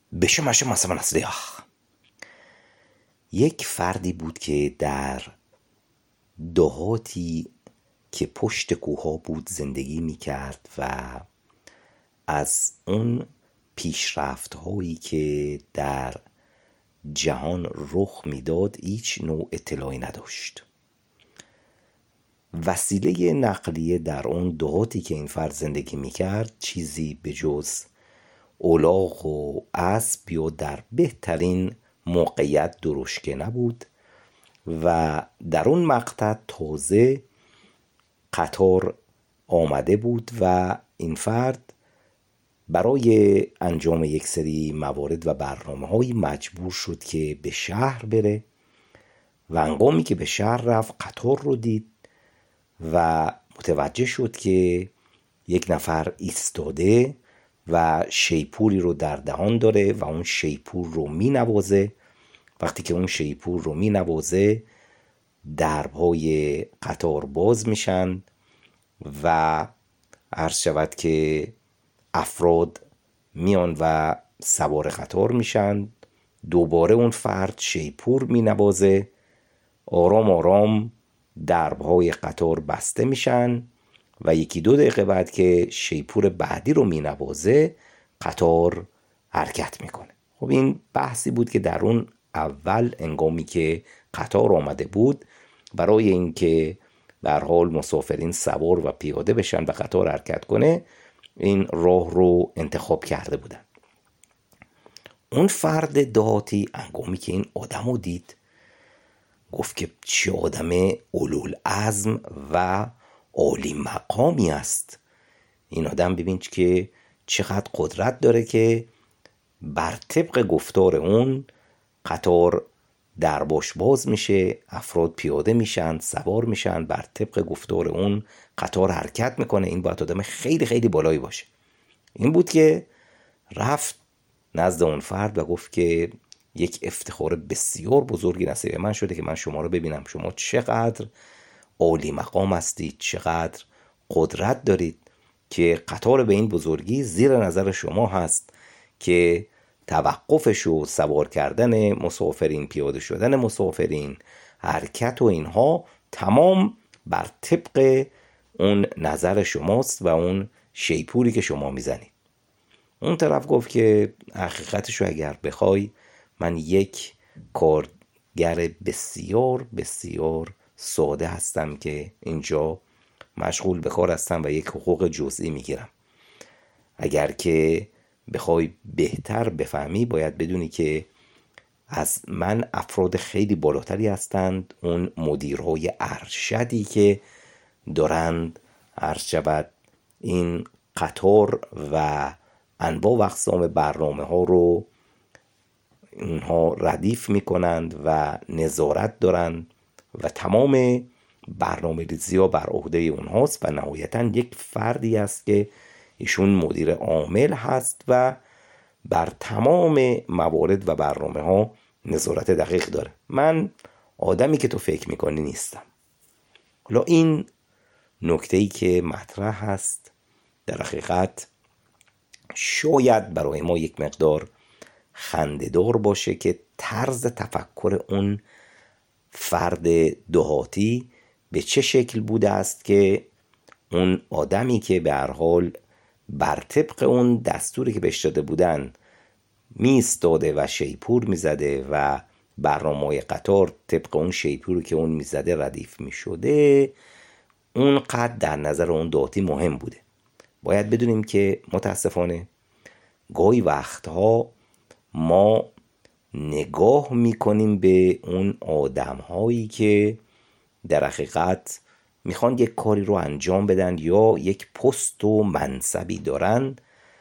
בשمش مسیح یک فردی بود که در دهاتی که پشت کوها بود زندگی می کرد و از اون پیشرفت هایی که در جهان رخ میداد هیچ نوع اطلاعی نداشت. وسیله نقلیه در اون دهاتی که این فرد زندگی می کرد چیزی به جز الاغ و اسب یا در بهترین موقعیت درشکه نبود و در اون مقطع تازه قطار آمده بود و این فرد برای انجام یک سری موارد و برنامه‌هایی مجبور شد که به شهر بره و هنگامی که به شهر رفت قطار رو دید و متوجه شد که یک نفر ایستاده و شیپوری رو در دهان داره و اون شیپور رو می نوازه. وقتی که اون شیپور رو می نوازه دربهای قطار باز میشن و عرض شود که افراد میان و سوار قطار میشن. دوباره اون فرد شیپور می نوازه، آرام آرام دربهای قطار بسته میشن و یکی دو دقیقه بعد که شیپور بعدی رو می نوازه قطار حرکت میکنه. خب این بحثی بود که در اون اول هنگامی که قطار آمده بود برای اینکه به هر حال مسافرین سوار و پیاده بشن و قطار حرکت کنه این راه رو انتخاب کرده بودن. اون فرد دهاتی هنگامی که این آدم رو دید گفت که چه آدم اولوالعزم و عالی مقامی است. این آدم ببین که چقدر قدرت داره که بر طبق گفتار اون قطار درباش باز میشه، افراد پیاده میشن، سوار میشن، بر طبق گفتار اون قطار حرکت میکنه. این باید آدم خیلی خیلی بالایی باشه. این بود که رفت نزد اون فرد و گفت که یک افتخار بسیار بزرگی نصیب من شده که من شما رو ببینم. شما چقدر عالی مقام هستید، چقدر قدرت دارید که قطار به این بزرگی زیر نظر شما هست که توقفش و سوار کردن مسافرین، پیاده شدن مسافرین، حرکت و اینها تمام بر طبق اون نظر شماست و اون شیپوری که شما میزنید. اون طرف گفت که حقیقتشو اگر بخوای من یک کارگر بسیار بسیار ساده هستم که اینجا مشغول به کار هستم و یک حقوق جزئی میگیرم. اگر که بخوای بهتر بفهمی باید بدونی که از من افراد خیلی بالاتری هستند، اون مدیرهای ارشدی که دارند عرض شود این قطار و انواع و اقسام برنامه ها رو اونها ردیف میکنند و نظارت دارند و تمام برنامه ریزی ها بر عهده اونهاست و نهایتا یک فردی است که ایشون مدیر عامل هست و بر تمام موارد و برنامه ها نظارت دقیق داره. من آدمی که تو فکر میکنی نیستم. حالا این نکته‌ای که مطرح هست در حقیقت شاید برای ما یک مقدار خنده‌دار باشه که طرز تفکر اون فرد دهاتی به چه شکل بوده است که اون آدمی که به هر حال بر طبق اون دستوری که بهش داده بودن میستاده و شیپور میزده و برنامه‌های قطار طبق اون شیپوری که اون میزده ردیف میشده اونقدر در نظر اون دهاتی مهم بوده. باید بدونیم که متاسفانه گاهی وقتها ما نگاه میکنیم به اون آدم‌هایی که در حقیقت میخوان یک کاری رو انجام بدن یا یک پست و منصبی دارن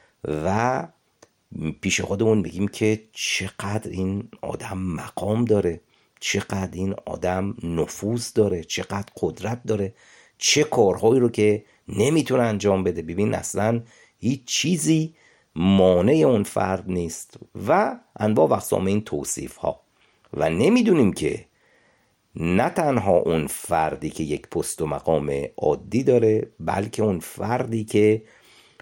و پیش خودمون بگیم که چقدر این آدم مقام داره، چقدر این آدم نفوذ داره، چقدر قدرت داره، چه کارهایی رو که نمیتونه انجام بده. ببین اصلا هیچ چیزی مانع اون فرد نیست و انواع و اقسام این توصیف ها و نمیدونیم که نه تنها اون فردی که یک پست و مقام عادی داره بلکه اون فردی که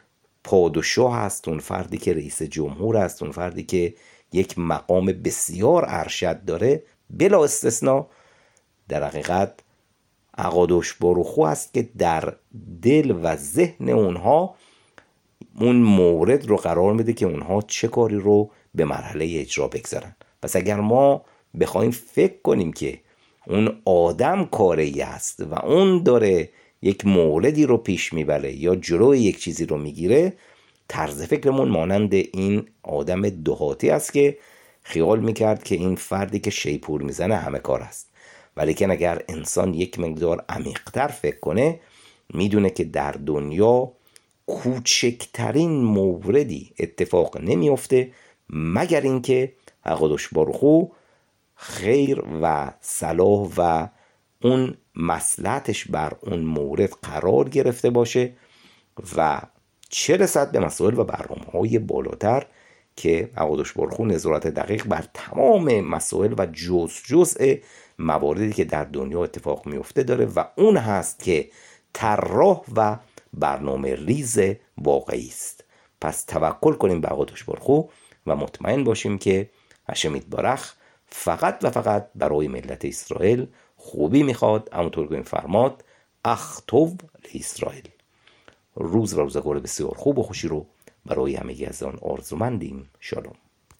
پادشاه است، اون فردی که رئیس جمهور است، اون فردی که یک مقام بسیار ارشد داره، بلا استثناء در حقیقت اقادوش باروخو است که در دل و ذهن اونها اون مورد رو قرار میده که اونها چه کاری رو به مرحله اجرا بگذارن. پس اگر ما بخوایم فکر کنیم که اون آدم کاری است و اون داره یک موردی رو پیش میبره یا جلوی یک چیزی رو میگیره، طرز فکرمون مانند این آدم دهاتی است که خیال میکرد که این فردی که شیپور میزنه همه کار است. ولیکن اگر انسان یک مقدار عمیق‌تر فکر کنه، میدونه که در دنیا کوچکترین موردی اتفاق نمیفته مگر اینکه اقادوش باروخو خیر و صلاح و اون مصلحتش بر اون مورد قرار گرفته باشه و چه رسد به مسائل و برنامه‌های بالاتر که اقادوش باروخو نظارت دقیق بر تمام مسائل و جزء مواردی که در دنیا اتفاق میفته داره و اون هست که طراح و برنامه ریز واقعی است. پس توکل کنیم به اقادوش باروخو و مطمئن باشیم که هشم یتبارک فقط و فقط برای ملت اسرائیل خوبی میخواد، همونطور که این فرماد اخ طوب لاسرائیل. روز و روزگار بسیار خوب و خوشی رو برای همگی از آن آرزومندیم. شالوم.